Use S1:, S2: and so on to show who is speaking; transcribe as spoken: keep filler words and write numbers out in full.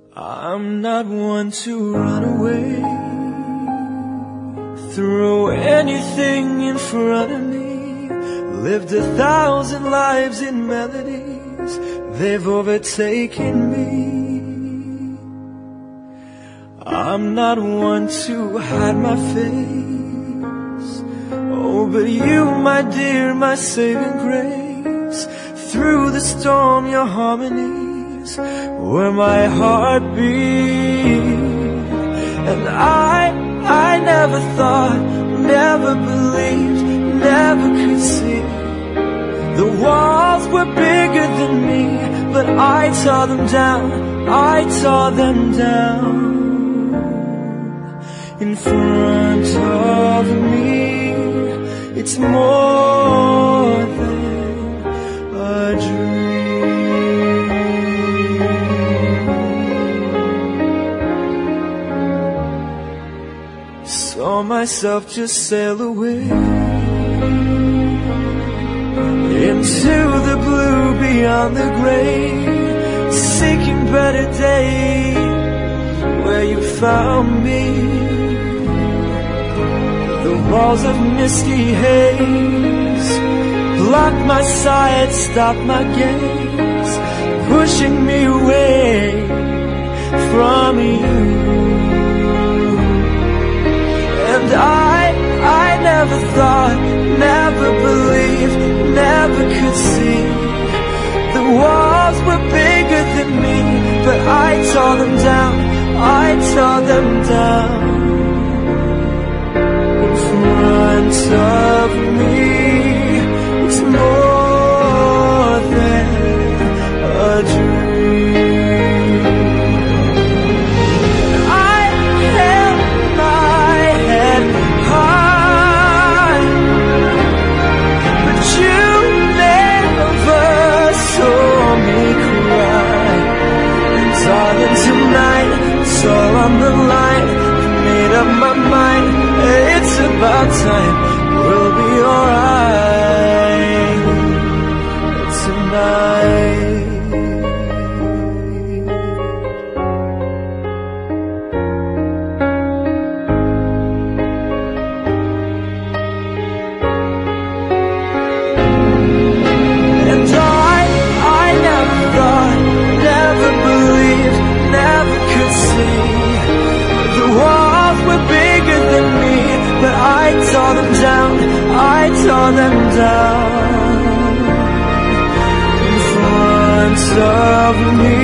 S1: I'm not one to run away, throw anything in front of me. Lived a thousand lives in melodies, they've overtaken me. I'm not one to hide my face, oh, but you, my dear, my saving grace. Through the storm, your harmonies were my heartbeat. And I, I never thought, never believed, never could see the walls were bigger than me, but I tore them down, I tore them down. In front of me, it's more than a dream. Saw myself just sail away into the blue beyond the gray, seeking better days where you found me. The walls of misty haze blocked my sight, stopped my gaze, pushing me away from you. And I, I never thought, never believed, never could see the walls were bigger than me, but I tore them down, I tore them down. In front of me, it's more than a dream. I held my head high, but you never saw me cry. And darling, tonight, it's all on the line. I've made up my mind, it's about time, we'll be alright tonight. And I, I never thought, never believed, never could see the walls were bigger than me, but I tore them down, I tore them down. In front of me,